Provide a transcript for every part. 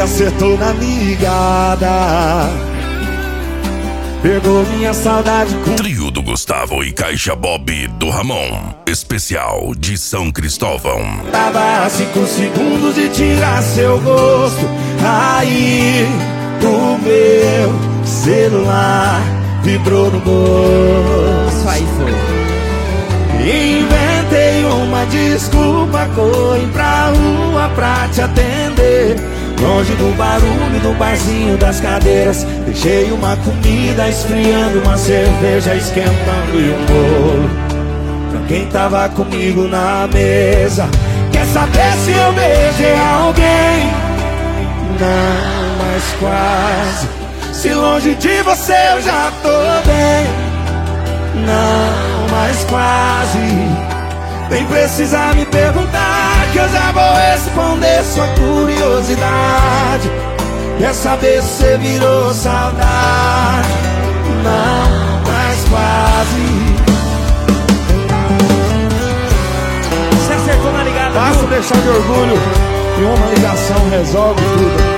acertou na ligada. Pegou minha saudade com Trio do Gustavo e Caixa Bob do Ramon, especial de São Cristóvão. Tava a 5 segundos de tirar seu rosto. Aí o meu celular vibrou no bolso. Aí foi. Inventei uma desculpa, corri pra rua pra te atender. Longe do barulho do barzinho das cadeiras, deixei uma comida esfriando, uma cerveja esquentando e um bolo pra quem tava comigo na mesa. Quer saber se eu beijei alguém? Não, mas quase. Se longe de você eu já tô bem. Não, mas quase. Nem precisa me perguntar, que eu já vou responder sua curiosidade. Quer saber se você virou saudade? Não, mas quase. Você acertou na ligada, Basta viu? deixar de orgulho e uma ligação resolve tudo.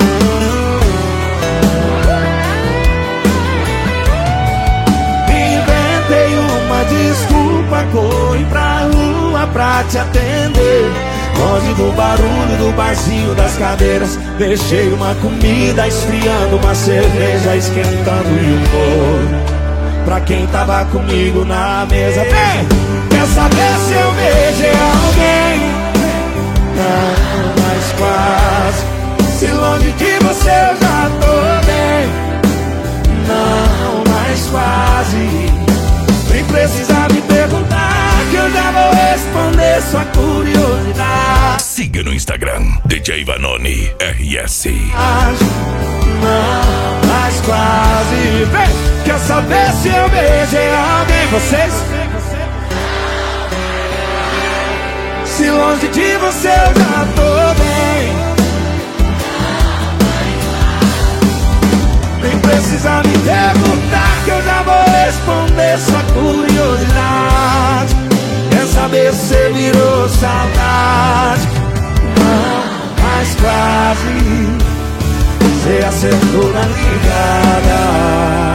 Inventei uma desculpa, corri pra rua pra te atender. Longe do barulho do barzinho das cadeiras, deixei uma comida esfriando, uma cerveja esquentando e um bolo pra quem tava comigo na mesa. Vem! Quer saber se eu beijei alguém? Não, mas quase. Se longe de você eu já tô bem. Não, mas quase. Nem precisa me perguntar, que eu já vou responder sua curiosidade. Siga no Instagram, DJ Vanoni RS. Não, mas quase. Vem! Quer saber se eu beijei alguém? Vocês? Se longe de você eu já tô bem. Nem precisa me perguntar, que eu já vou responder sua curiosidade. Quer saber se você virou saudade? Não, mas quase. Você acertou na ligada.